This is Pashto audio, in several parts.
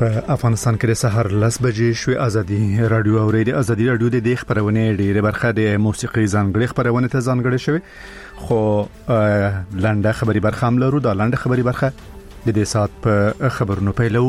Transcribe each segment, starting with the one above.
په افغانستان کې د سحر 10 بجې شوې ازادي رادیو اوریدي ازادي رادیو د خبرونه ډیره برخه د موسیقي ځانګړي خبرونه ته ځانګړي شوی خو لنډه خبري برخه هم لرو. دا لنډه خبري برخه د دې سات په خبرونو پیلو.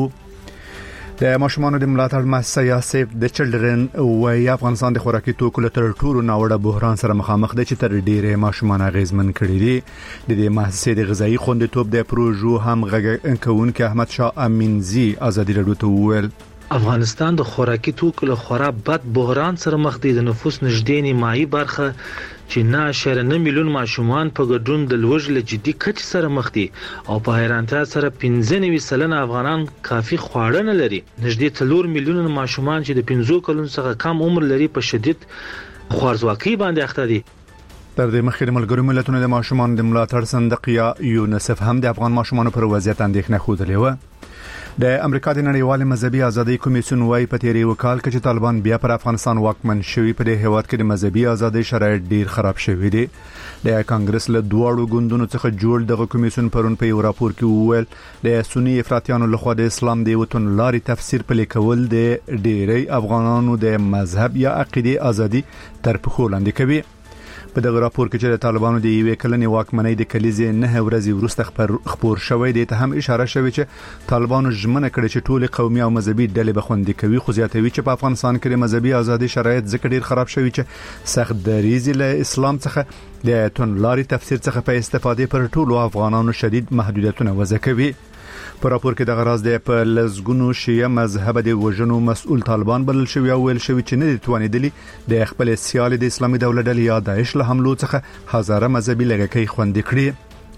د ماشومانو د ملاتړ مؤسسه یا سیف د چلډرن او افغانستان د خوراکي توکو له ټولو ناوړه بحران سره مخامخ دي چې تر ډیره ماشومان اغیزمن کړي دي. د دې مؤسسې د غذایی خوندیتوب د پروژو هم غږونکي احمد شاه امینزی ازادي رادیو ته وویل افغانستان د خوراکي توکو له خورا بد بحران سره مخ دي. د نفوس نږدې نیمایي برخه چې 9.9 میلیون ماشومان په ګډون د لوږې له جدي کچې سره مخ دي او په حیرانتیا سره 95% افغانان کافي خواړه نه لري. نږدې 4 میلیون ماشومان چې د 15 کلونو څخه کم عمر لري په شدید خوارځواکۍ باندې اخته دي. تر دې مخکې د ملګرو ملتونو د ماشومان د ملاتړ صندوق یا یونیسف هم د افغان ماشومانو پر وضعیت اندېښنه خوده و. د امریکا د نړیوال مذهبي ازادي کمیسیون وايي په تیری وکال کې چې طالبان بیا پر افغانستان واکمن شوي په دې هیواد کې د مذهبي ازادي شرایط ډیر خراب شوي دي. د کانګرس له دوړو ګوندونو څخه جوړ دغه کمیسیون پرون په یو راپور کې وویل د سنی افراطیانو لخوا د اسلام د وطن لاري تفسیر په لیکول د ډیری افغانانو د مذهب یا عقیده ازادي تر پخو لاندې کوي. په دغه راپور کې چې د طالبانو د یوې کلنې واکمنۍ د کلیزې 9 ورځې وروسته خبر شوی دی ته هم اشاره شوی چې طالبانو ژمنه کړې چې ټول قومي او مذهبي ډلې به خوندي کوي. خو زیاتوي چې په افغانستان کې د مذهبي ازادي شرایط ځکه ډیر خراب شوی چې سخت دریزي له اسلام څخه د تونلاري تفسیر څخه په استفادې پر ټولو افغانانو شدید محدودیتونه وضع کوي. په راپور کې د غراز د په لزګونو شیعه مذهب د وژنو مسؤل طالبان بلل شوی او ویل شوی چې نه دي توانیدلی د خپل سیال د اسلامي دولت ډلې یا داعش له حملو څخه هزاره مذهبي لږکۍ خوندي کړي.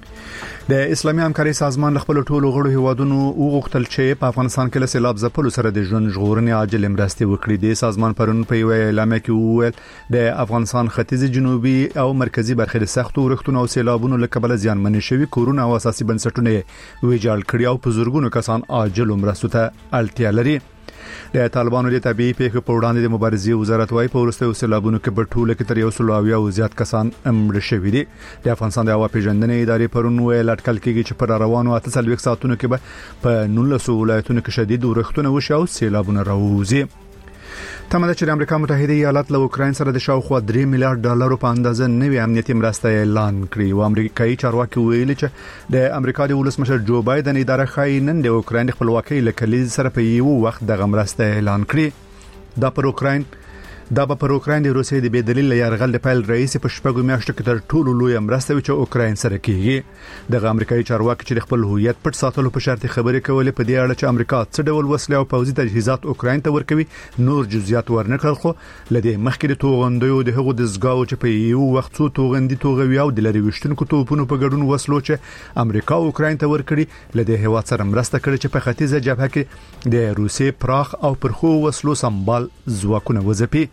د اسلامي همکاري سازمان خپل ټولو غړو هیوادونو وغوښتل چې په افغانستان کې له سیلاب ځپلو سره د ژوند ژغورنې عاجل مرستې وکړي. د سازمان پرون په یو اعلامیه کې وویل د افغانستان ختیځ جنوبي او مرکزی برخې د سختو ورښتونو او سیلابونو له کبله زیانمن شوي کورونه او اساسي بنسټونه ویجاړ کړي او په زورګونو کسان عاجل مرستو ته اړتیا لري. د طالبانو د طبيعي پیښو په وړاندې د مبارزې وزارت وايي په ورسته سیلابونو کې په ټوله کې تر 100 او زیات کسان مړ شوي دي. د افغانستان د هوا پیژندنې ادارې پرون ویل اټکل کېږي چې پر روانو 48 ساعتونو کې به په 19 ولایتونو کې شدید ورښتونه وشي او سیلابونه راوځي. تمه ده چې د امریکا متحده ایالات له اوکراین سره د شاوخوا 3 میلیارډ ډالرو په اندازه نوې امنیتي مرسته اعلان کړي او امریکایي چارواکي ویلي چې د امریکا د ولسمشر جو بایدن اداره خای نن د اوکراین خپلواکۍ له کلیز سره په یو وخت د مرسته اعلان کړي. دا په اوکراین د روسیې د بدلیل یرغل د پیل رئیس په شپږو میاشتو کې تر ټولو لوی مرسته چې اوکراین سره کیږي. د امریکایي چارواکي چې خپل هویت پټ ساتلو په شرط خبرې کولې په دې اړه چې امریکا څه ډول وسلې او پوځي تجهیزات اوکراین ته ورکوي نور جزئیات ورنکړل. خو لدې مخکې د توغندیو د هغو د زګاو چې په یو وخت څو توغندي توغوي او د لری وشتونکو توپونو په ګډون وسلو چې امریکا اوکراین ته ورکړي لدې هوا سره مرسته کړي چې په ختیځه جبهه کې د روسیې پراخ او پرخو وسلو سمبال ځواکونه وځپي.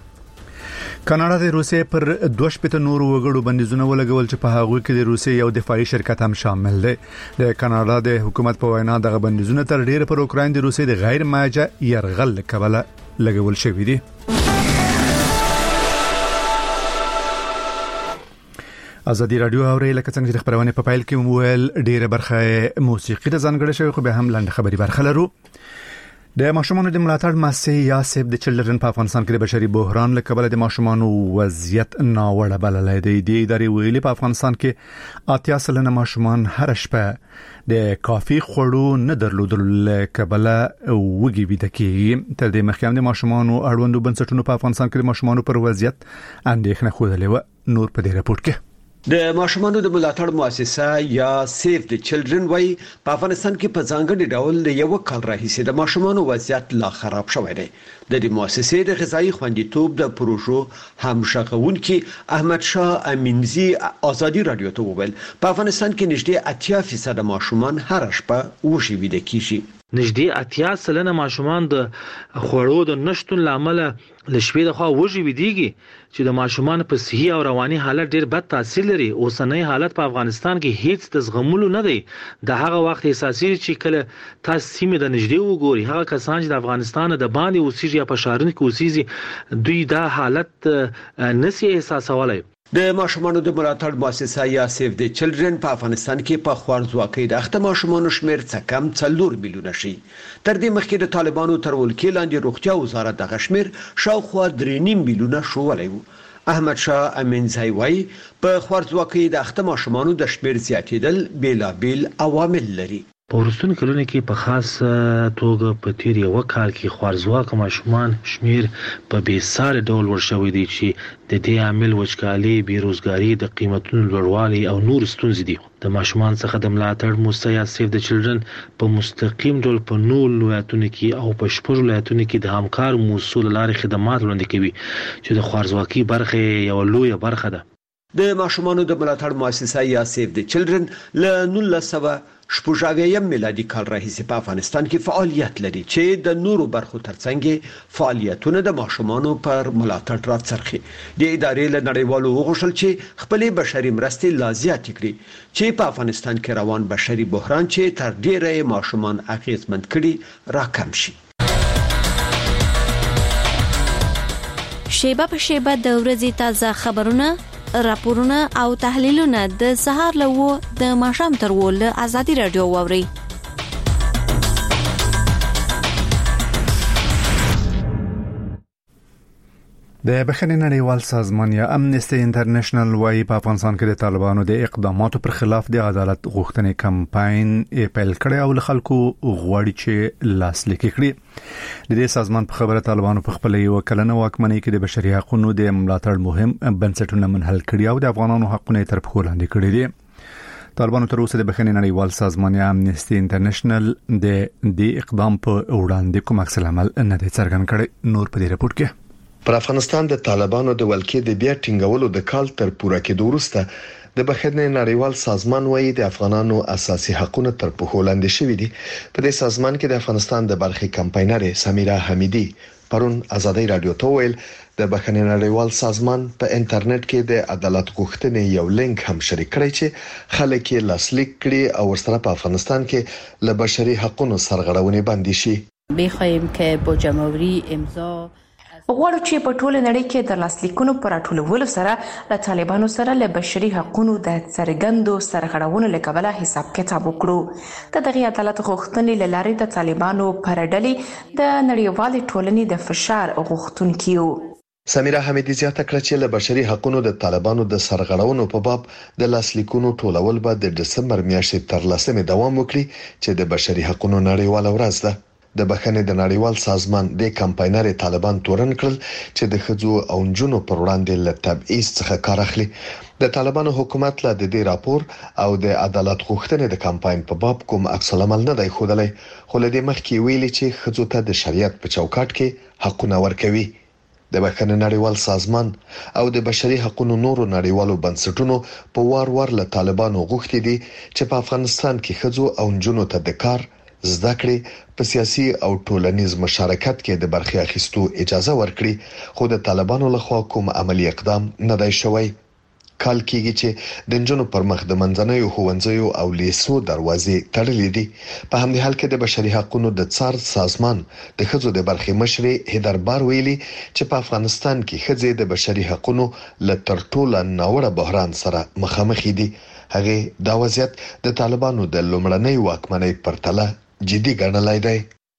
کاناډا د روسیې پر 2 نورو وګړو بندیزونه ولګول چې په هغه کې د روسیې یو دفاعي شرکت هم شامل دی. د کاناډا د حکومت په وینا دغه بندیزونه تر ډیره پر اوکراین د روسیې د غیر ماجه يرغل کبله لګول شوی دي. ازادي رادیو اوري لکه څنګه چې خبرونه په پایل کې مویل ډیره برخه موسیقي د ځانګړي شوی خو به هم لاندې خبري برخه لرو. د ماشومانو د ملاتړ مؤسسه یا سیف د چلډرن په افغانستان کې د بشري بحران له کبله د ماشومانو وضعیت ناوړه بللی دی. د ادارې ویلي په افغانستان کې 80% ماشومان هر شپه د کافي خوړو نه درلودل له کبله وږي ویده کیږي. تر دې مخکې هم د ماشومانو اړوندو بنسټونو په افغانستان کې د ماشومانو پر وضعیت اندېښنه خوده و. نور په دې راپور کې د ماشومانو د ملاتړ مؤسسه یا سیف د چلډرن وايي په افغانستان کې په ځانګړي ډول د یو کال راهیسې د ماشومانو وضعیت لا خراب شوی دی. د دې مؤسسې د غذایی خوندیتوب د پروژو همغږونکي احمد شاه امینزی ازادي رادیو ته وویل په افغانستان کې نږدې 80% ماشومان هر شپه وږي ویده کیږي. نږدې 80% ماشومان د خوړو د نشټون لامل لشبې د خوا وږي ویديږي چې د ماشومان په صحي او رواني حالت ډیر بد تاثیر لري. اوسنۍ حالت په افغانستان کې هیڅ د زغملو نه دی. د هغه وخت احساسي چې کله تاسو سیمه د نږدې وګوري هغه کسان چې د افغانستان د باندې اوسېږي یا په شهرونو کې اوسېږي دوی دا حالت نسی احساسولای. د ماشومانو د ملاتړ مؤسسه یا سیف د چلډرن په افغانستان کې په خوارځواکۍ د اخته ماشومانو شمیر څه کم 4 میلیونه شي. تر دې مخکې د طالبانو تر ولکې لاندې روغتیا وزارت د غشمیر شاوخوا 3.5 میلیونه شوولای وو. احمد شاه امینزای وای په خوارځواکۍ د اخته ماشومانو د شمیر زیاتېدل بیلابیل عوامل لري. په ورستون کلونو کې په خاص توګه په تیر یو کال کې خوارځواکه ماشومان شمیر په بیسار ډول ورشوي دي چې د دې عامل وچکالي، بیروزګاری، د قیمتونو لوړوالی او نور ستونزې دي. د ماشومان څخه د ملاتړ مؤسسه یا سیف د چلډرن په مستقیم ډول په 9 ولایتونو کې او په 10 ولایتونو کې د همکار موصول لارې خدمات وړاندې کوي چې د خوارځواکۍ برخه یو لوی برخه ده. د ماشومانو د ملاتړ مؤسسه یا سیف د چلډرن له 1980 میلادي کال راهیسې په افغانستان کې فعالیت لري چې د نورو برخو ترڅنګ فعالیتونه د ماشومانو پر ملاتړ راڅرخي. د ادارې له نړیوالو وغوښتل چې خپل بشري مرستې لا زیاتې کړي چې په افغانستان کې روان بشري بحران چې تر ډیره ماشومان اغیزمن کړي راکم شي. شیبه په شیبه د ورځې تازه خبرونه، راپورونه او تحلیلونه د سهار له د ماښام تر ول ازادي رادیو ووري. د بخښنې نړیوال سازمان یا امنیسټي انټرنیشنل وايي په افغانستان کې د طالبانو د اقداماتو پر خلاف د عدالت غوښتنې کمپاین پیل کړي او خلکو غواړي چې لاسلیک کړي. د دې سازمان په خبره طالبانو په خپل یو کلنه واکمنۍ کې د بشري حقوقو د ملاتړ مهم بنسټونه منحل کړي او د افغانانو حقونه تر پښو لاندې کړي دي. طالبانو تر اوسه د بخښنې نړیوال سازمان یا امنیسټي انټرنیشنل د دې اقدام په وړاندې کوم عکس العمل نه دی څرګند کړی. نور په دې رپورت کې پر افغانستان د طالبانو د ولکې د بیا ټینګولو د کال تر پوره کېدو وروسته د بخښنې نړیوال سازمان وايي د افغانانو اساسي حقوقو تر پښو لاندې شوي دي. په دې سازمان کې د افغانستان د برخې کمپاینر سمیرا حمیدی پرون ازادي رادیو ته ویل د بخښنې نړیوال سازمان په انټرنیټ کې د عدالت غوښتنې یو لینک هم شریک کړی چې خلک یې لاسلیک کړي او ورسره په افغانستان کې له بشري حقوقو سرغړونې باندې شي. بخوایم که با جمهوری امضا غواړو چې په ټوله نړۍ کې د لاسلیکونو پر ټولولو سره له طالبانو سره له بشري حقوقو د څرګندو سرغړونو لکبله حساب کتاب وکړو. د دغه عدالت غوښتنې لارې د طالبانو پر ډلې د نړیوال ټولنې د فشار غوښتونکي وو. سمیرا حمیدی زیاته کړه چې له بشري حقوقو د طالبانو د سرغړونو په باب د لاسلیکونو ټولول به د دسمبر میاشتې تر 10 دوام وکړي چې د بشري حقوقو نړیواله ورځ ده. د بخښنې د نړیوال سازمان د کمپاینر طالبان تورن کړل چې د خځو او نجونو پر وړاندې له تبعیض څخه کار اخلي. د طالبانو حکومت له دې راپور او د عدالت غوښتنې د کمپاین په باب کوم عکس العمل نه دی ښودلی، خو له دې مخکې ویلي چې خځو ته د شریعت په چوکاټ کې حقونه ورکوي. د بخښنې نړیوال سازمان او د بشري حقوقو نورو نړیوالو بنسټونو په وار له طالبانو غوښتي دي چې په افغانستان کې خځو او نجونو ته د کار، زده کړې، په سیاسي او ټولنیز مشارکت کې د برخې اخیستو اجازه ورکړي، خو د طالبانو لخوا کوم عملی اقدام نه دی شوی. کال کېږي چې د نجونو پر مخ د منځنیو ښوونځیو او لیسو دروازې تړلې دي. په همدې حال کې د بشري حقوقو د څار سازمان د خځو د برخې مشرې هیدربار ویلي چې په افغانستان کې خځې د بشري حقوقو له تر ټولو ناوړه بحران سره مخامخ دي. هغه دا وضعیت د طالبانو د لومړنۍ واکمنۍ پرتله جدي ګڼلای دی.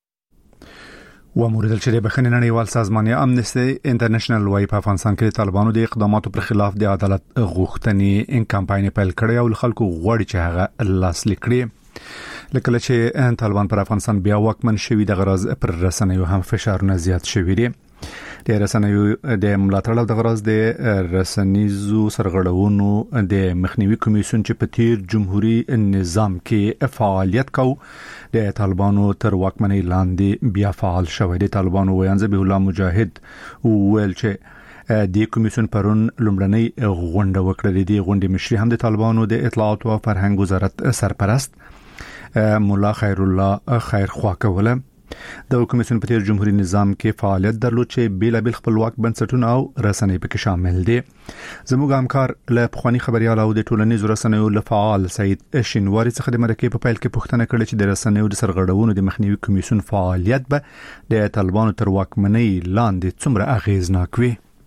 وموردل چې د بخښنې نړیوال سازمان یا امنیسټي انټرنیشنل وايي په افغانستان کې طالبانو د اقداماتو پر خلاف د عدالت غوښتنې کمپاین پیل کړی او خلکو غواړي چې هغه لاسلیک کړي. لکه چې طالبان پر افغانستان بیا واکمن شوي د غرض پر رسنیو هم فشارونه زیات شوي دي. د رسنیو د ملاتړ او د غرض د رسنیزو سرغړونو د مخنیوي کمیسیون چې په تیر جمهوریت نظام کې فعالیت کو د طالبانو تر واکمنۍ لاندې بیا فعال شوی دی. طالبانو ویان ذبیح الله مجاهد ویل چې د کمیسیون پرون لومړنۍ غونډه وکړه. د غونډې مشري هم د طالبانو د اطلاعات او فرهنګ وزارت سرپرست مولا خیر الله خیرخوا کوله. د کمیسیون په تیر جمهوریت نظام کې فعالیت درلود چې بیلابل خپلواک بنسټونه او رسنۍ پکې شامل دي. زموږ همکار له پخوانی خبريال او د ټولنیزو رسنیو له فعال سید شینواری څخه د مرکې په پیل کې پوښتنه کړې چې د رسنیو د سرغړونو د مخنیوي کمیسیون فعالیت به د طالبانو تر واکمنۍ لاندې څومره اغیزناک وي.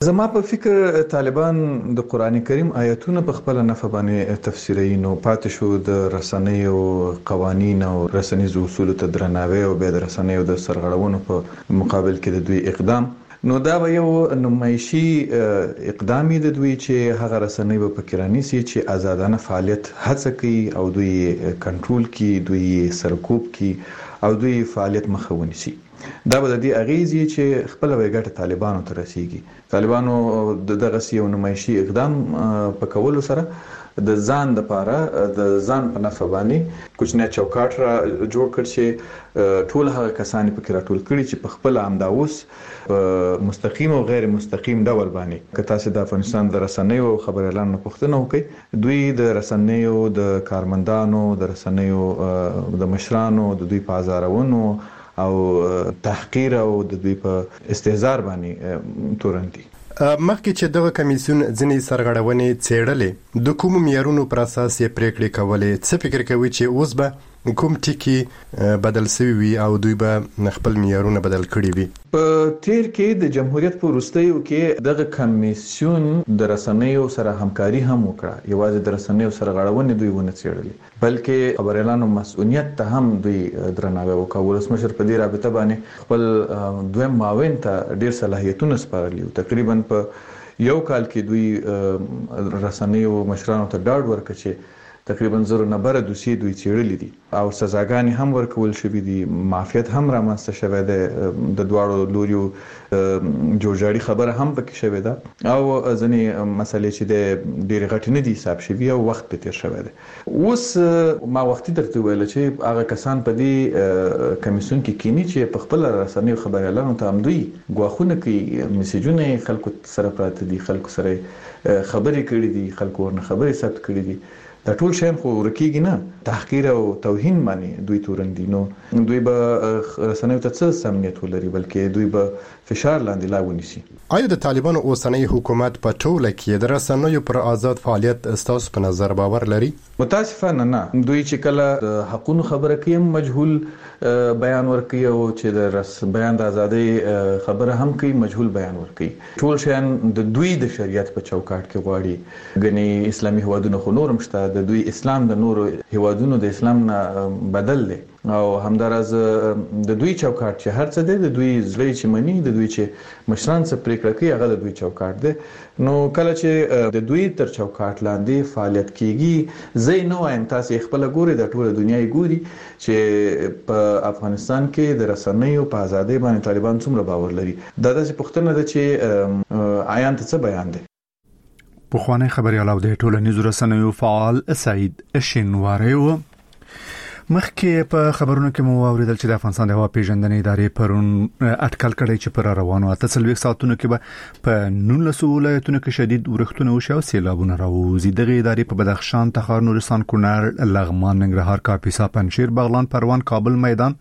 زما په فکر طالبان د قران کریم آیاتونه په خپل نفع باندې تفسیري نو پاتې شو د رسنیو قوانین او رسنیزو اصول ته درناوی او به د رسنیو د سرغړونو په مقابل کې د دوی اقدام نو دا یو نمایشي اقدامي د دوی چې هغه رسنۍ په فکرانی سي چې آزادانه فعالیت هڅه کوي او دوی کنټرول کوي دوی سرکوب کوي او دوی فعالیت مخاوني سي دا به د دې اغیزي چې خپل وګټه طالبانو ته رسیږي طالبانو دغه یو نمایشي اقدام په کولو سره د ځان لپاره د ځان په نفع باندې کوچنی چوکاټ را جوړ کړ چې ټول هغه کسان په کې راټول کړي چې په خپل امداوس مستقیم او غیر مستقیم ډول باندې که تاسو د افغانستان د رسنیو خبر اعلان پوښتنه وکړي دوی د رسنیو د کارمندانو د رسنیو د مشرانو د دوی په ازارونو او تحقیر او د دوی په استهزار باندې تورنتي مخکې چې دغه کمیسیون ځینې سرغړونې څېړلې د کوم معیارونو پر اساس یې پریکړې کولې څه فکر کوي چې اوس به کوم ټکی بدل شوی وي او دوی به خپل معیارونه بدل کړي وي په تیر کې د جمهوریت په وروستیو کې دغه کمیسیون د رسنیو سره همکاري هم وکړه یوازې د رسنیو سرغړونې دوی ونه څېړلې بلکې خبر اعلان مسؤلیت ته هم دوی درناوی وکړ ولسمشر په دې رابطه باندې خپل دویم معاون ته ډېر صلاحیتونه سپارلي تقریبا په یو کال کې دوی رسنیو مشرانو ته ډاډ ورکړ چې تقریبا زره نبره دوسیې دوی څېړلې دي او سزاګانې هم ورکول شوې دي معافیت هم رامنځته شوی دی د دواړو لوریو جوړجاړي خبره هم پکې شوې ده او ځینې مسلې چې د ډېرې غټې نه دي حساب شوي او وخت په تیر شوی دی اوس ما وختي درته ویل چې هغه کسان په دې کمیسیون کې کینی چې په خپل رسنیو خبر اعلان ته هم دوی غواخونه کوي میسیجونه خلکو سره پراته دي خلکو سره خبرې کړې دي خلکو ورنه خبرې ثبت کړې دي دا ټول شین خو ورکیږي نه تحقیر او توهین باندې دوی تورندي نو دوی به رسنیو ته څه سمنیت ولري بلکې دوی به فشار لاندې لا ونیسي آیا د طالبانو اوسنۍ حکومت په ټوله کې د رسنیو پر آزاد فعالیت ستاسو په نظر باور لري متاسفانه نه دوی چې کله د حقونو خبره کوي مجهول بیان ورکوي او چې د بیان د ازادۍ خبره هم کوي مجهول بیان ورکوي ټول شین د دوی د شریعت په چوکاټ کې غواړي غني اسلامي هوادونو خو نورم شته د دوی اسلام د نورو هوادونو د اسلام نه بدل دی او همدارز د دوی چوکاټ چې هر څه دی د دوی زړی چې منی د دوی چې مشران څخه پریکړه کوي هغه د دوی چوکاټ دی نو کله چې د دوی تر چوکاټ لاندې فعالیت کیږي زه نه وایم تاسو خپل ګوري د ټوله دنیا ګوري چې په افغانستان کې د رسنیو په ازادۍ باندې طالبان څومره باور لري دا د پښتنه د چې آیان ته څه بیان دی پخوانی خبريال او د ټولنیزو رسنیو فعال سعید شینواری و مخکې په خبرونو کې مو اوریدل چې د افغانستان د هوا پیژندنې ادارې پرون اټکل کړی چې پر روانو 48 ساعتونو کې به په 19 ولایتونو کې شدید اورښتونه وشي او سیلابونه راوځي دغه ادارې په بدخشان تخار نورستان کونړ لغمان ننګرهار کاپیسا پنجشیر بغلان پروان کابل میدان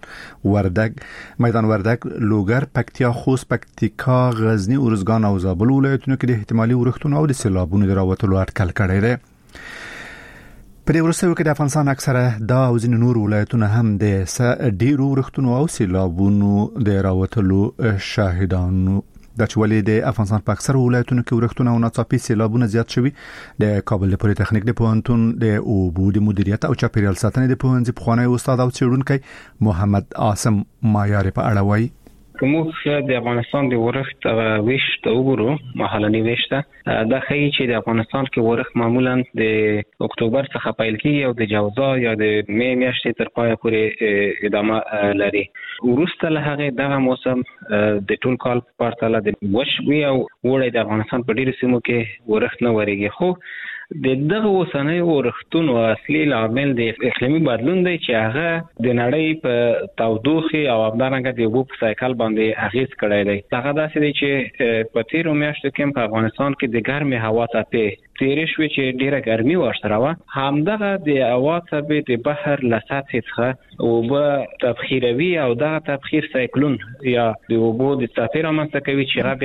وردګ لوګر پکتیا خوست پکتیکا غزنی ارزګان او زابل ولایتونو کې د احتمالي اورښتونو او د سیلابونو راوتلو اټکل کړی دی په دې ورسته کې د افغانستان اکثره دا او ځینې نور ولایتونه هم د ډیرو ورښتونو او سیلابونو د راوتلو شاهدانو د چولې د افغانستان په اکثره ولایتونو کې ورښتونه او ناڅاپي سیلابونه زیات شوي د کابل د پولی تخنیک د پوهنتون د اوبو د مدیریت او چاپیریال ساتنې د پوهنځي پخوانی استاد او څېړونکی محمد عاصم مایار په اړه وایي کومه د افغانستان د ورښت ویشت وګورو محلي ویشت دا ښیي چې د افغانستان کې ورښت معمولا د اکتوبر څخه پیل کیږي او د جوزا یا د می میاشتې تر پایه پورې ادامه لري ورسته له هغه دغه موسم د ټول کال په پرتله د وش وی او وړي د افغانستان په ډیرو سیمو کې ورښت نه وريږي خو د دغه اوسنۍ اورښتونو اصلي عامل د اقلیمي بدلون دی چې هغه د نړۍ په تودوخه او همدارنګه د اوبو په سایکل باندې اغیز کړی دی هغه داسې دی چې په تیرو میاشتو کې په افغانستان کې د ګرمې هوا څپې تیرې شوې چې ډیره ګرمي ورسره وه همدغه د هوا څپې د بحر له سطحې څخه اوبه تبخیروي او دغه تبخیر سایکلون یا د اوبو د څپې رامنځته کوي چې هغه بیا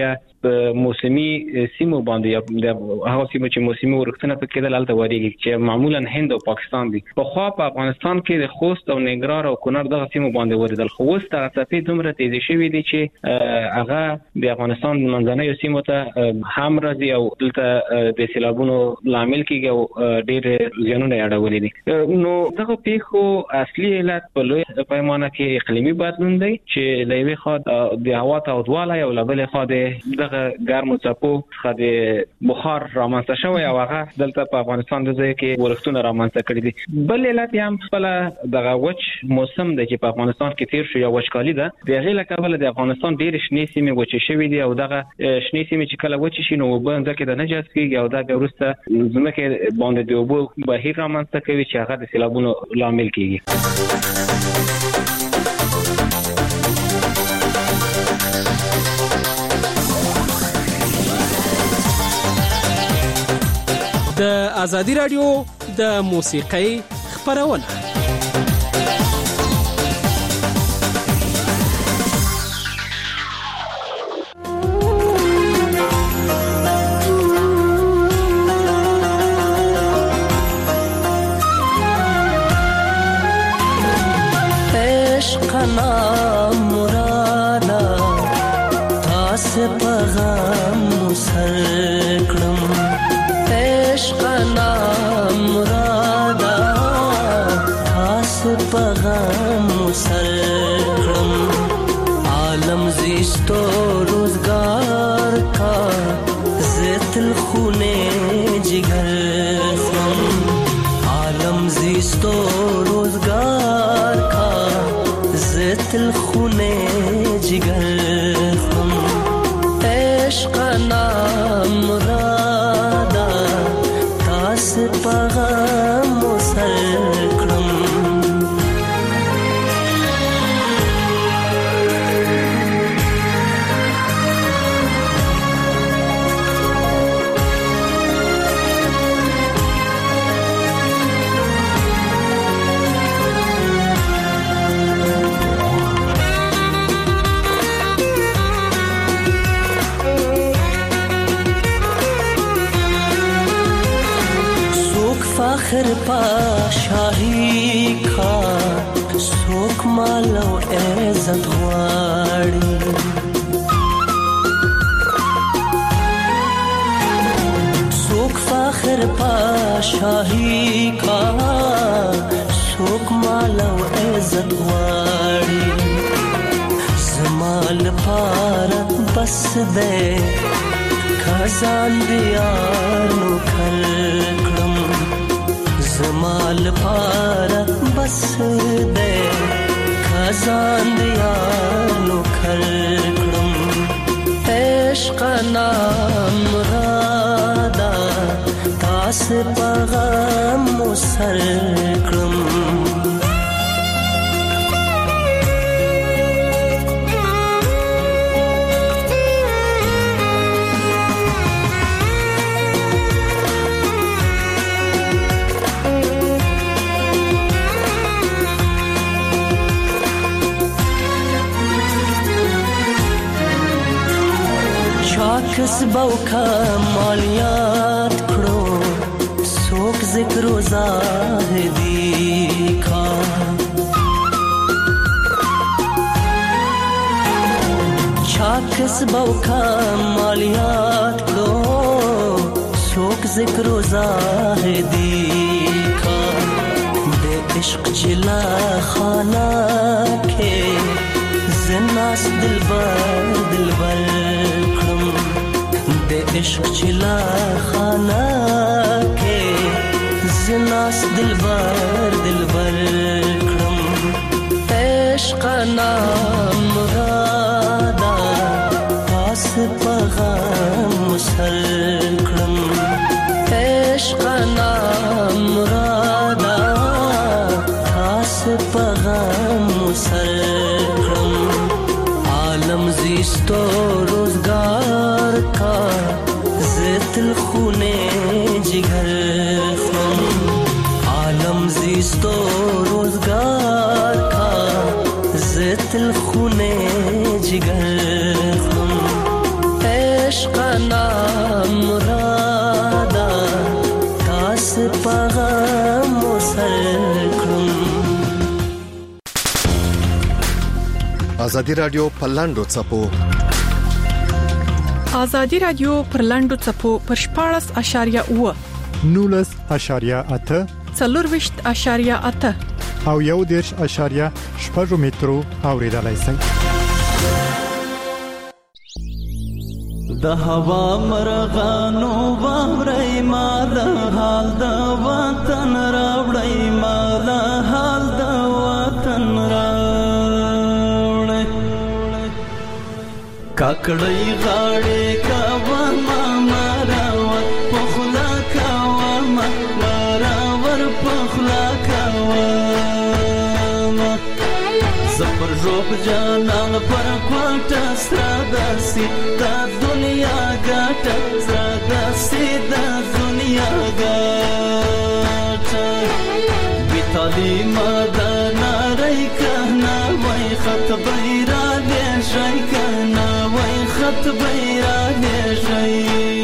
موسمي سیمو باندې یا د هغه سیمو چې موسمي ورښتونه پکې د لالته وریږي چې معمولا هند او پاکستان دي. په خو په افغانستان کې د خوست او ننګرهار او کونړ دغه سیمو باندې وریدل. خو اوس د څپې دومره تیزی شوې دي چې هغه د افغانستان منځنۍ سیمو ته هم راځي او دلته د سیلابونو لامل کېږي او ډېر زیانونه اړولې دي. نو دغه پیښو اصلي علت په لوی پیمانه کې اقلیمي بدلون دی چې د یوې خوا د هوا تودوالی او له بلې خوا دغه ګرمو څپو څخه د بخار رامنځته شوی او هغه دلته په افغانستان د ځای کې ورښتونه رامنځته کړي دي. بل علت یې هم خپله دغه وچ موسم دی چې په افغانستان کې تیر شو یا وچکالي ده. د هغې له کبله د افغانستان ډېرې شنې سیمې وچې شوې دي او دغه شنې سیمې چې کله وچې شي نو اوبه ځمکې ته نه جذب کېږي او دا بیا وروسته ځمکې باندې د اوبو بهیر رامنځته کوي چې هغه د سیلابونو لامل کېږي. د ازادي رادیو د موسیقۍ خبرونه عشقنا مرادا تاس پیغام مسکرم عشقنا مرادا تاس پیغام مسکرم عالم زیستو روزگار کا زیتل خونے جگر خم عالم زیستو روزگار کا زیتل خونے جگر خم عشقنا مرادا تاس پیغام مسکرم فخر پاشاهی کا سوک مال او عزت غواړي سوک فخر پاشاهی کا سوک مال او عزت غواړي زمال پار بس دے خزان دیار نو کړم زمال پارا بس دے خزان دیار نو کړم عشقنا مرادا تاس پیغام مسکرم کسبو کمالیات کړو څوک ذکر و زاهدی کا چا کسبو کمالیات کړو څوک ذکر و زاهدی کا د عشق چلا خانہ کې زناس دلبر دلبر د عشق چلا خانہ کې زناس دلبر دلبر کړم عشقنا مرادا تاس پیغام مسکرم عشقنا مرادا تاس پیغام مسکرم عالم زیستو روزگار کا زیتل خونے جگر خم عالم زیستو روزگار کا زیتل خونے جگر خم ازادي رادیو په لاندو چپو ازادي رادیو پر لاندو چپو پر 14.8 19.8 40.8 او 1.8 مترو اوریدلای شئ. د هوا مرغانو ووري مال حال د وطن راوړی مال حال د وطن راوړی کاکړی غاړې کاوه ما راوت پخلا کاوه ما راور پخلا کاوه زپر جوب جانان پر کوټه سراداسي دا دنیا ګټه سراداسي دا دنیا ګټه بیتالی مدنا رای کنا وای خط بیرا دې شای کنا وای خط بیرا دې شای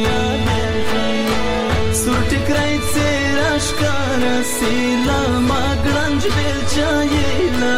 سورټ کرای سراش کار سیلا ما ګرنج بل چایلا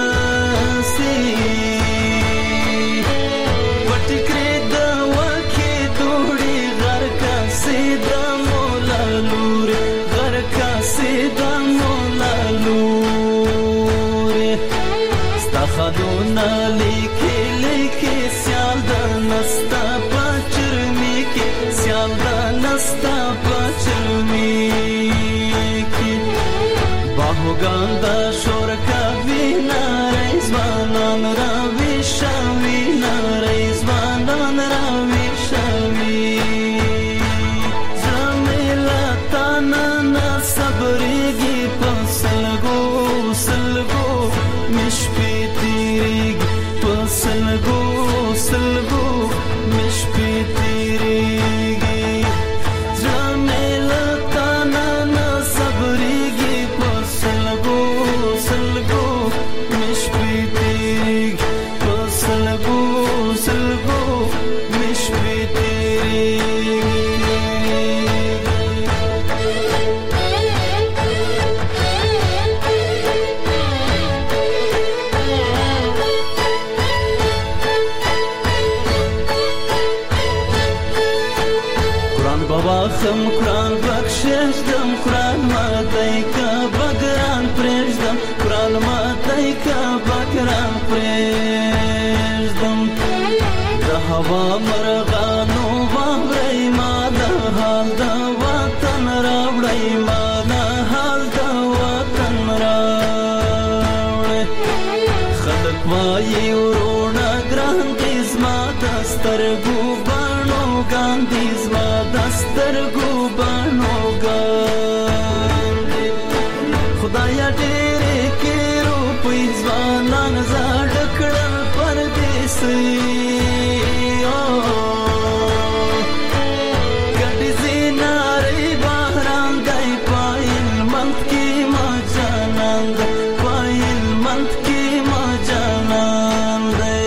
خدونا لیکي لیکي سیال د نستا پچرمی کی سیال د نستا پچرمی کی باهوګان د شور کا وینا رضوانان را وشوي نا رضوانان را وشوي زمیلا تانا صبرېږي پسلګو سلګو مشپی سلگو سلگو مش پی تیریگی جامیلا تانا نا صبریگی پر سلگو سلگو مش پی تیریگی پر سلگو سلگو مش پی تیریگی خم قرآن بخشش دم قرآن مادای کا بگران پرشدم قرآن مادای کا بگران پرشدم د هوا مرغانو ووري مال حال د وطن راوړی مال حال د وطن راوړی خلک وایي ورونه ګران دي زما د سترګو بڼو ګاندي زما دسترګو بانو ګاندي خدایا ډېرې کې روپۍ ځوانان زاړ کړل پردیسي ګډې زینارې بهران دی پایل منت کې ما جانان دی پایل منت کې ما جانان دی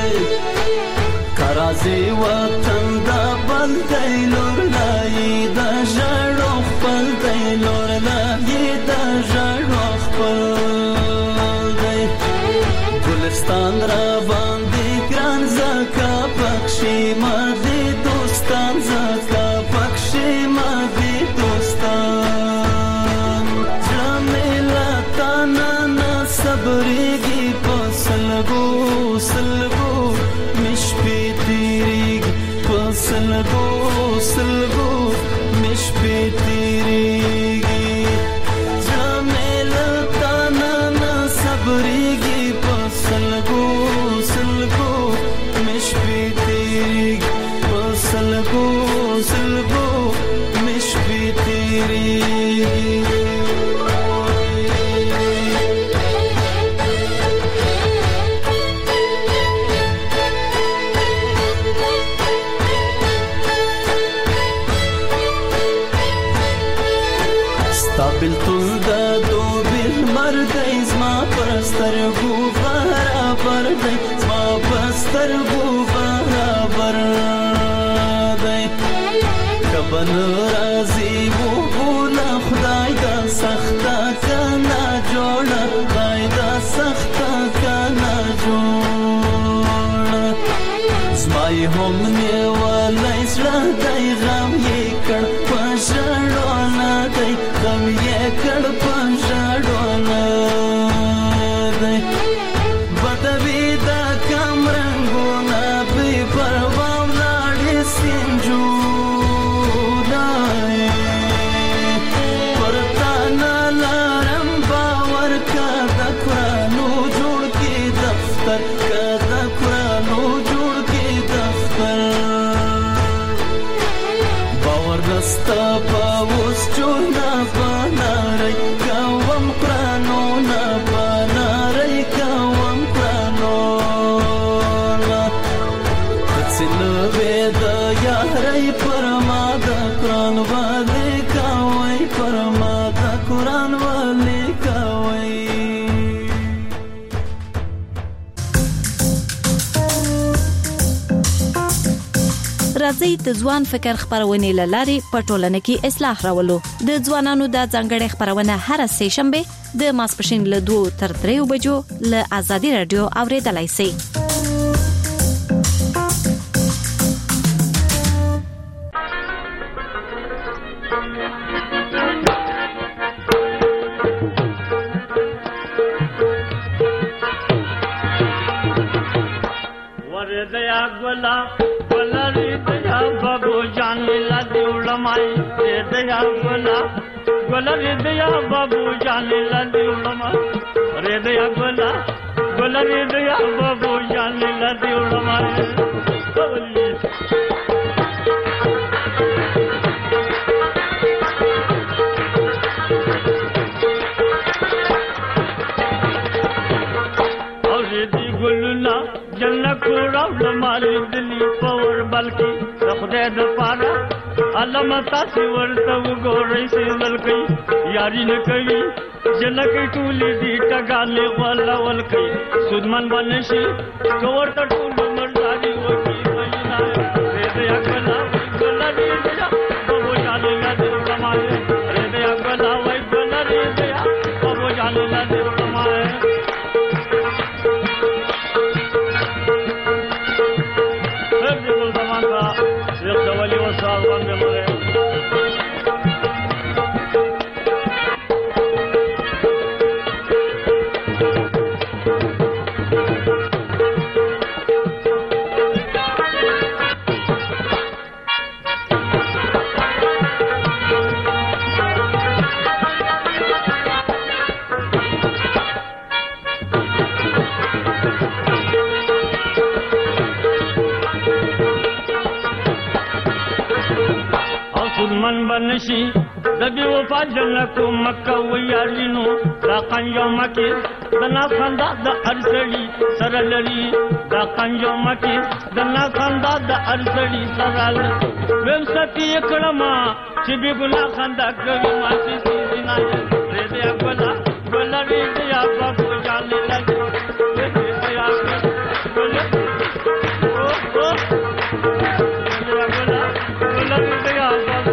کرازي وطن دا بل دی لور لای دا ژړو خپل دی لور لای دا ژړو خپل دی ګلستان را باندې ګران زکا پکشي ما دي دوستان زکا پکشي ما دي دوستان جمیلا تانا نا صبرېږي په سلګو سلګو مش پی تیریږي په سلګو سلګو مش پی تیریږي جمیلا تانا نا صبرېږي په سلګو سلګو مش پی تیریږي په سلګو سلګو مش پی تیریږي بلتون دا دو بیل مردی زما پرسترگو برابر دی زما پرسترگو برابر دی کبن رازی و بولا خدای دا سختا کنا جوڑا خدای دا سختا کنا جوڑا نوم نیولای زړه دی غم یې کړ په ژړو نه دی غم یې کړ په ژړو نه دی بدوي د کم رنګونه بې پروا ولاړې سینجونه پر تا نه لرم باور که د قرانو جوړ کې دفتر که د قرانو جوړ کې دفتر باور نسته په اوس چونه بنارئ کوم قرانو نه بنارئ کوم قرانو نه تڅنوې د یارۍ پر ما د قران والي کوي پر ما د قران والي کوي راځي د ځوان فکر خبرونه لاري په ټولنه کې اصلاح راولو د ځوانانو د ځانګړي خبرونه هر سه شنبه د ماسپښین له 2 تر 3 بجو له ازادي رادیو اوریدلای شئ ورदया गोला गोलरी दया बाबू जान ला दिउलमाई दया गोला गोलरी दया बाबू जान ला दिउलमाई रे दया गोला गोलरी दया बाबू जान ला दिउलमाई गुलना जन्नत राव मारी दिली पवर बल्कि खुदे द पारा अलमता से वर्तव गोरे से ललकई यारी न कई जनक टूली दी टगाले वाला वलकई सुदमन बनशी कवर त टूल मर्दारी वकी महीना रे दया गला गला रे दया बबो जाने ला दे रमाए रे दया गला वई गला रे दया बबो जाने ला दे रमाए मन बनशी दबी वफा जन्नत मक्का वयालिनो दा कंजो मके दना खंदा द अरसली सरलली दा कंजो मके दना खंदा द अरसली सरल वेमसती एकड़मा चिबी गुना खंदा कवि मासी सीना रे दे अगला गोला रे दे बाबू जाने लगे रे दे अगला गोला ओ ओ रे अगला गोला रे दे बाबू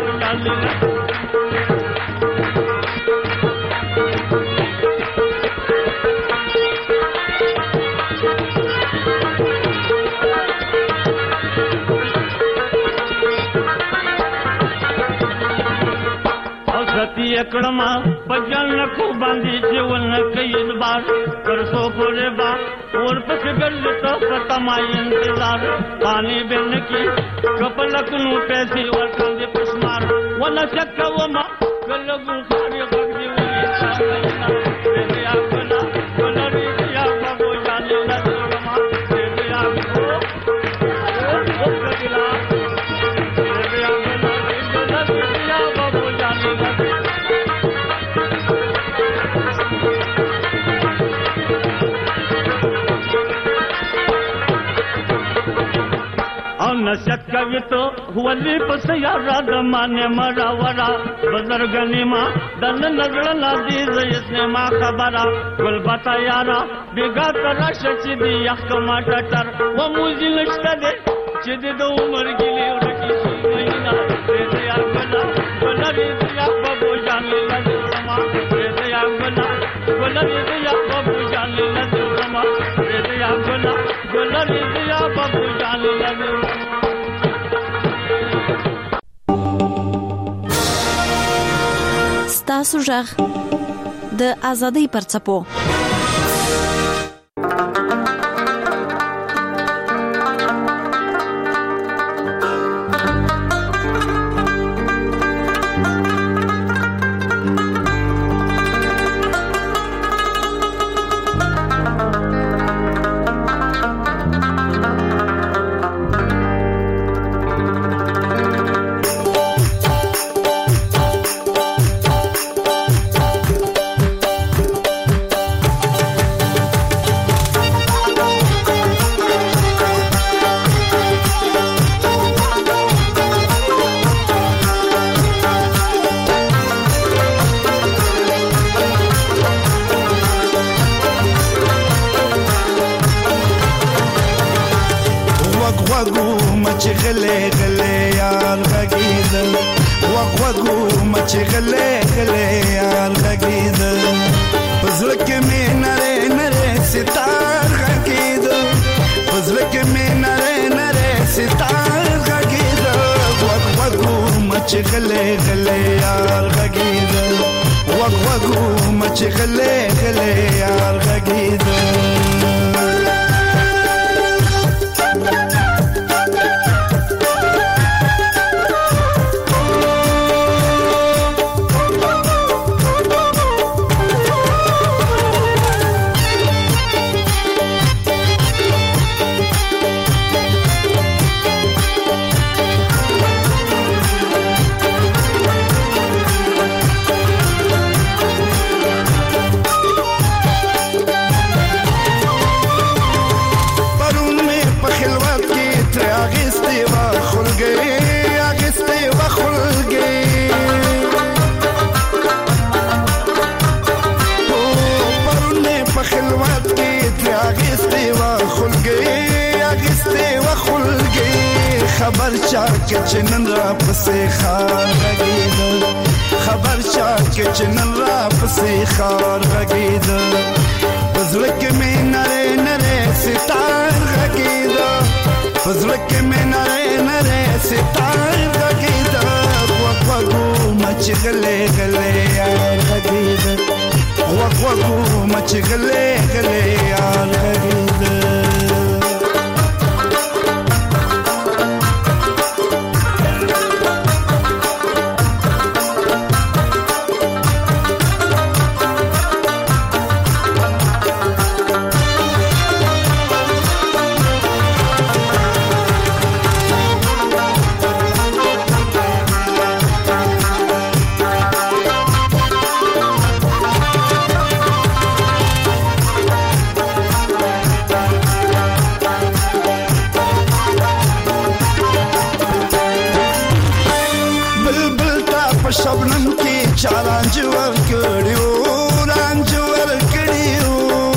एकड़मा पजन को बांधी जीवन कई बार कर सो पूरे बार और पस गल तो पतमाई इंतजार पानी बिन की कपलक नु पैसी और कंदे पुष्मार वला चक्क वमा गलगु खारी गगदी हुई रे दिया गला गला रे दिया बाबू जाने ला दोरमा रे दिया ओ गला रे दिया गला रे दिया बाबू जाने ला नशक कवितो हुवली पसयारा दमाने मरावरा बजरगनी मां दन नजर लादी जयसने मां खबरा गुल बता यारा बिगा तरा शचिदी यखमा टटर व मुजिल नष्टदे चिद दो उमर गिली उरकी महीना रे दया गला गला रे दया बाबू जाने लगे रमा रे दया गला गला रे दया बाबू जाने लगे रमा रे दया गला गला रे दया बाबू जाने लगे ستاسو ژغ د ازادۍ پر څپو. خبر چا کې چنن را پسې خار غږید خبر چا کې چنن را پسې خار غږید پزړه کې مې نره نره ستار غږید پزړه کې مې نره نره ستار غږید وقوقو مچ غلې غلې یار غږید وقوقو مچ غلې غلې یار غږید شبنم کی چالانج ور کړیو رانج ور کړیو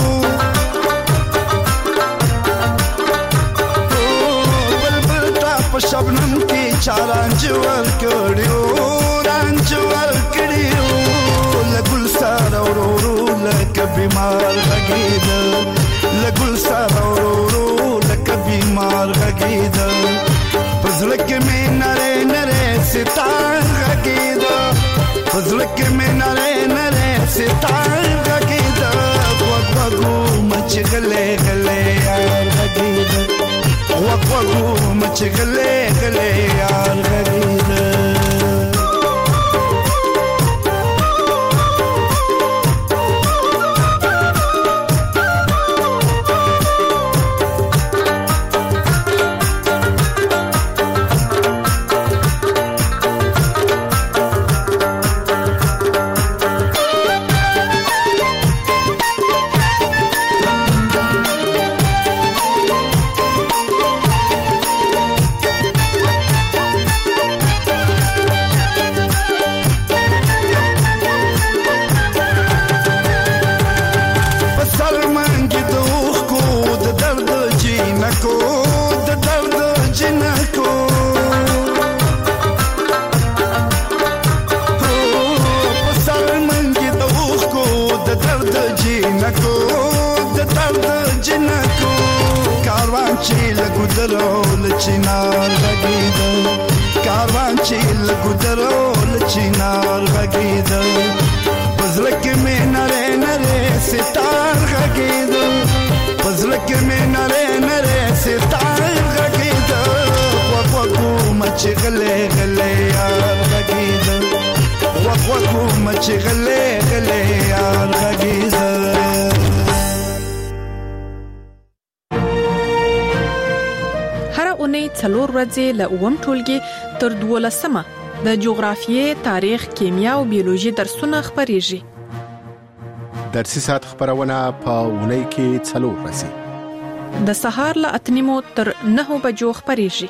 بلبل تا په شبنم کی چالانج ور کړیو رانج ور کړیو لګل سره ورو لکه بیمار غږید لګل سره ورو لکه بیمار غږید پزړه کې مې نره نره ستار غږید پزړه کې مې نره نره ستار غږید وقوقو مچ غلې غلې یار غږید وقوقو مچ غلې غلې یار غږید چینار غږید کاروان چې لګو درول چینار غږید پزړه کې مې نره نره ستار غږېده پزړه کې مې نره نره ستار غږېده وکو مچ غلې غلې یار غږېده وکو مچ غلې غلې یار غږېده. اونۍ 4 ورځې له اوم ټولګي تر 12مه د جغرافیې، تاریخ، کیمیا او بیولوژي درسونه خبريږي. درسي ساعت خبرونه په اونۍ کې 4 ورځې د سهار له 8:30 تر 9 بجو خبريږي.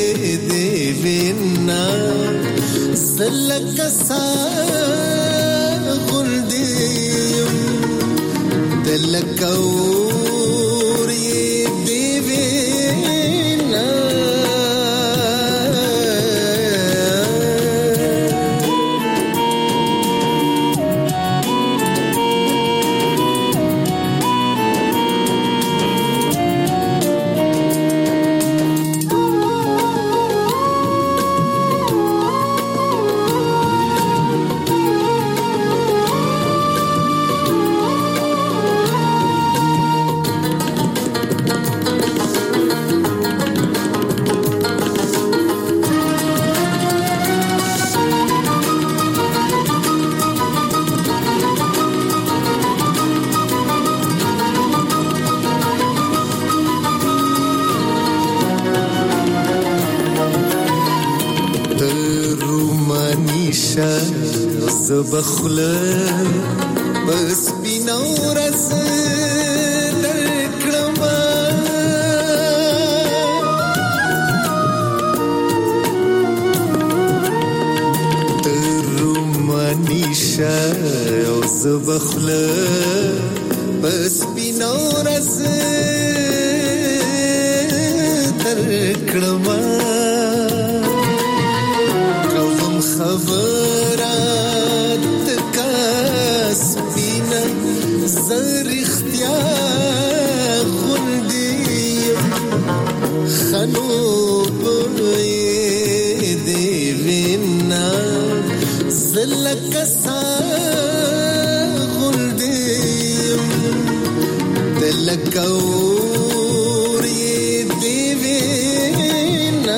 زلک سار غلدیم دلکوری دیوینا زبخله بس بینورس درکړم ترومانیشه او زبخله بس بینورس درکړم کوم خبرات سپینا زر اختیار غلدیم خنوب دیوینا زلکسا غلدیم دلکوری دیوینا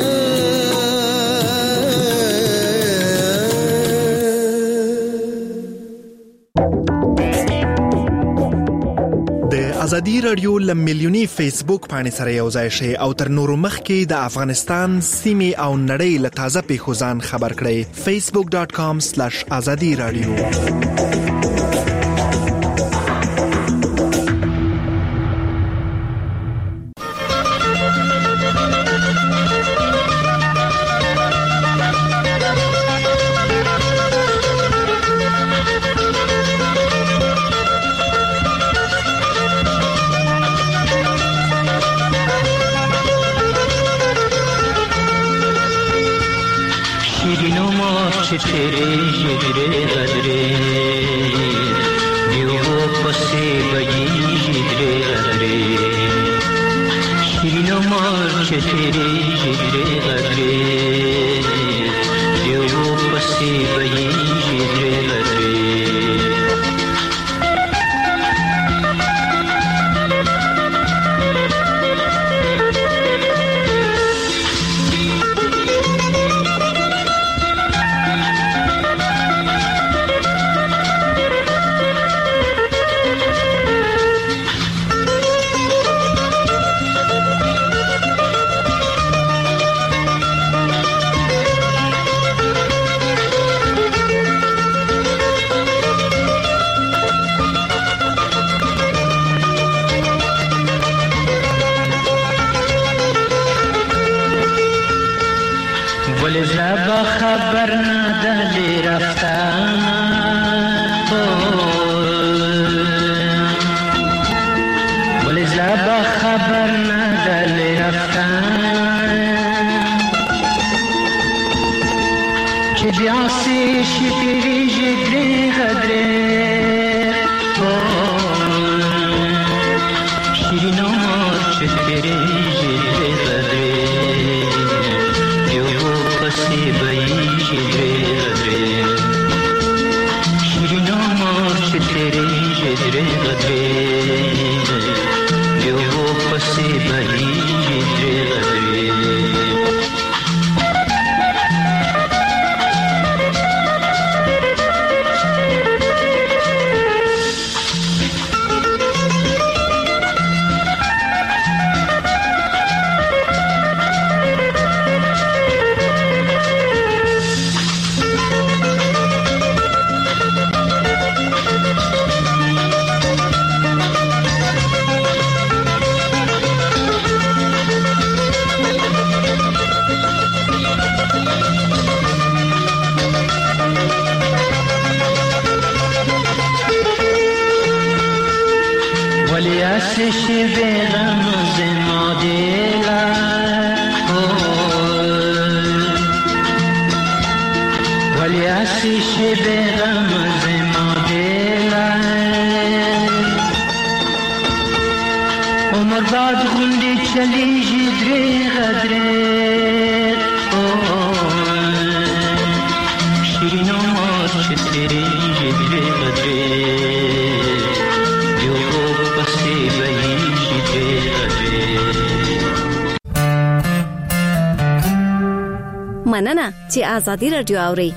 ازادي رادیو لمیلیونی فیسبوک باندې سره یو ځای شي او تر نورو مخکې د افغانستان سیمې او نړۍ له تازه پیښو ځان خبر کړئ facebook.com/azadi radio तेरे जिगरे गदरे दियो पसे बजी जिगरे गदरे शिरीनो मार्च तेरे जिगरे गदरे दियो पसे बजी जिगरे गदरे زبا خبر نداری رفتم ولی زبا خبر نداری رفتم که بیاسی شیری جگری غدره شیرین آمار چه تیری جگری غدره پسی بایی جدره غدره شیرین آمار چه تیری جدره غدره دیو پسی بایی جدره غدره سشی برم زمادیلا ولی سشی برم زمادیلا عمر بعد غندی چلی جدری غدری شیرین عمر چتری جدری غدری مننه چې آزادي رادیو اوري.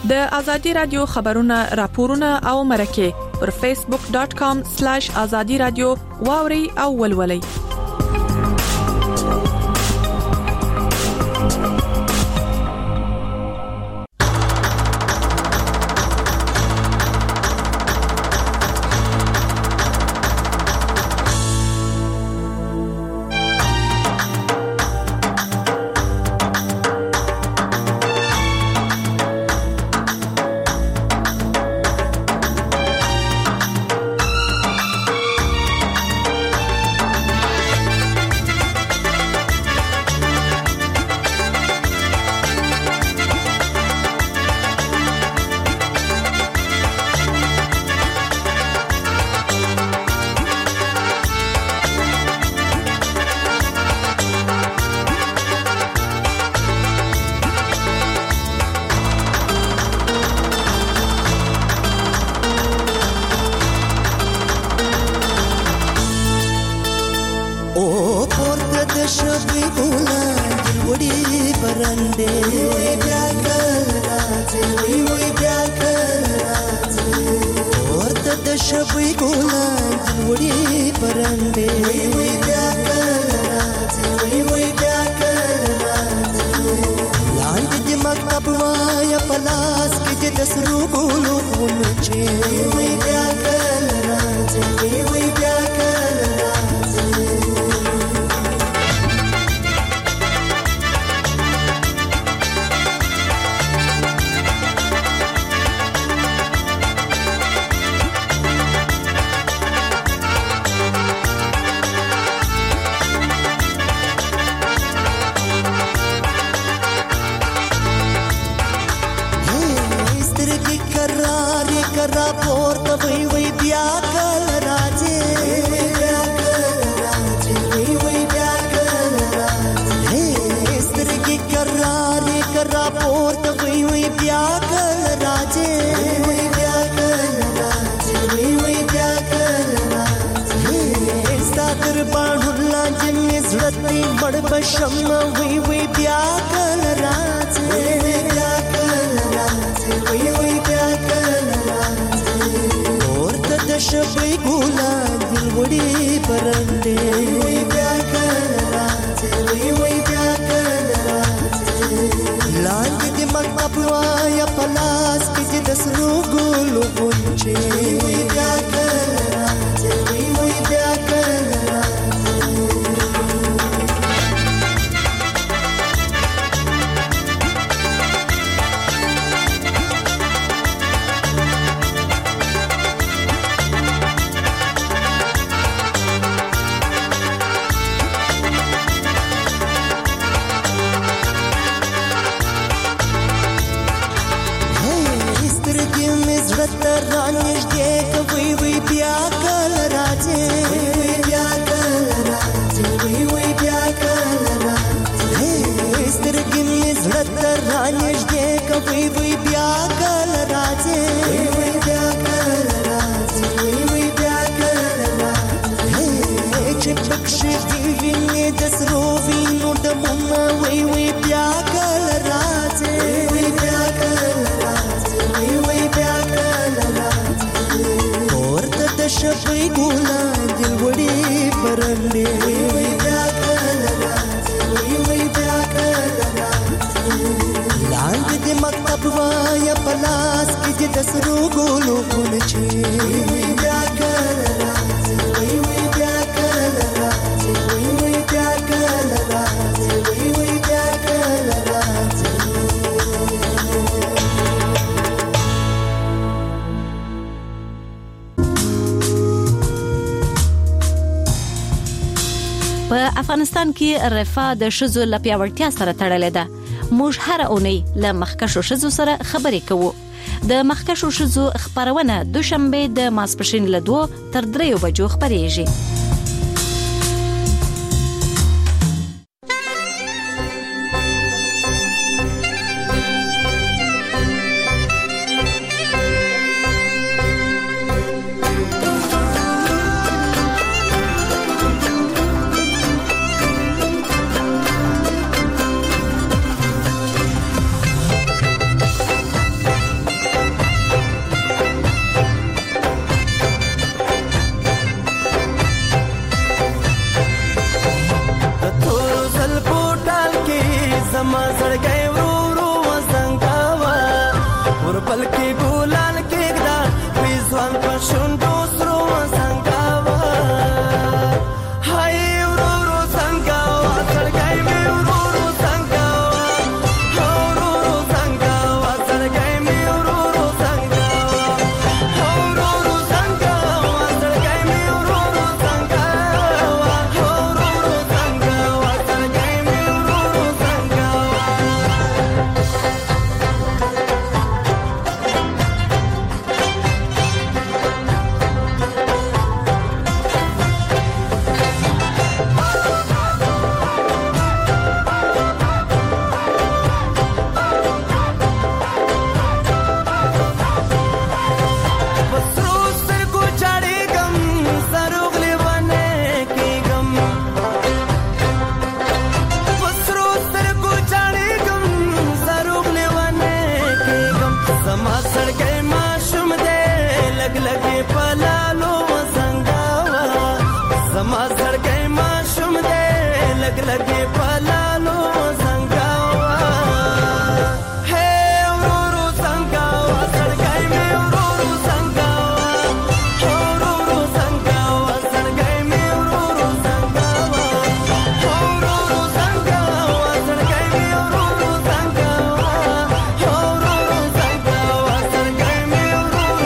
د ازادي رادیو خبرونه راپورونه او مرکه پر facebook.com/azadi radio واوري او ولولي. په افغانستان کې رفاه د شذو لپیاوړتیا سره تړلې ده. موږ هر اونۍ له مخکښو شذو سره خبرې کوو. د مخکښو شذو خبرونه دوشنبه د ماسپښین له 2 تر 3 بجو خبرېږي. زما زړګي ورو وزنګاوا ورپل کې ګلال کې دا وې ځوان په شونډو سرو وزنګاوا هاي ورو زنګاوا زړګي مې ورو زنګاوا ورو زنګاوا زړګي مې ورو زنګاوا ورو زنګاوا زړګي مې ورو زنګاوا ورو زنګاوا زړګي مې ورو زنګاوا پسرو سترګو چاړېږم سروغلې ونه کېږم پسرو سترګو چاړېږم سروغلې ونه کېږم زما زړګی ماشوم دی لګ لګې په لالو وزنګاوه زما زړګی ماشوم دی لګ لګې په لالو وزنګاوه هې ورو زنګاوه زړګی مې ورو زنګاوه ورو زنګاوه زړګی مې ورو زنګاوه ورو زنګاوه زړګی مې ورو زنګاوه ورو زنګاوه زړګی مې ورو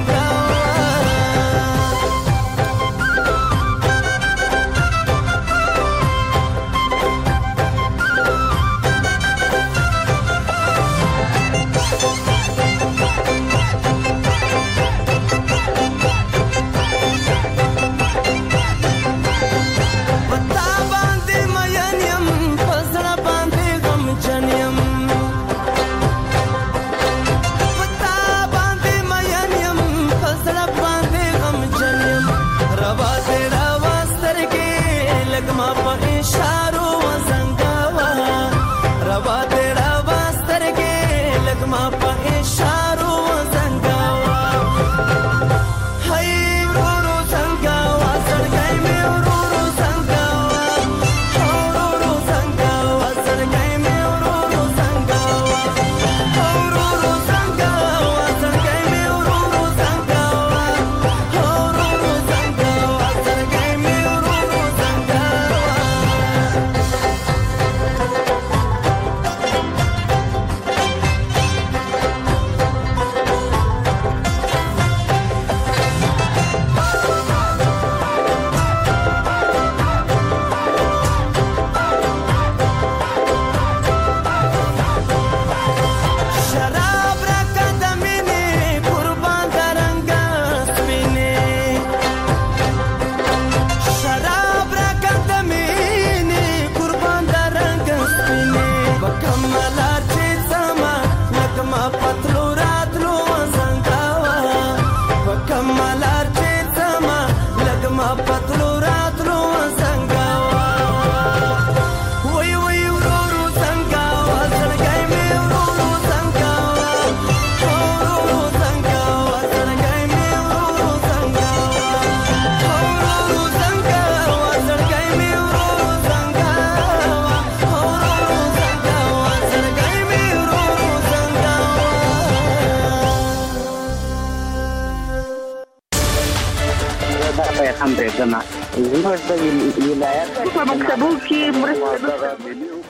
پتا باندې مین یم پسړه باندې غمجن یم پتا باندې مین یم پسړه باندې غمجن یم روا دې روا سترګې لګما په اشارو وزنګاوه روا دې روا سترګې لګما په اشارو وزنګاوه هاي ورو زنګاوه زړګی مې ورو زنګاوه ورو زنګاوه زړګی مې ورو زنګاوه ورو زنګاوه زړګی مې ورو زنګاوه ورو زنګاوه زړګی مې ورو شراب راکه د مینې قربان د رنګه سپینې شراب راکه د مینې قربان د رنګه سپینې بکملار چې زما لګما پتلو راتلو وزنګاوه بکملار چې زما لګما پتلو راتلو وزنګاوه وای وای ورو زنګاوه زړګی مې ورو زنګاوه ورو زنګاوه زړګی مې ورو زنګاوه ورو زنګاوه زړګی مې ورو زنګاوه ورو زنګاوه زړګی مې ورو زنګاوه دا پیغام درځنه زموږ د ولایت په مکتبو کې مرسته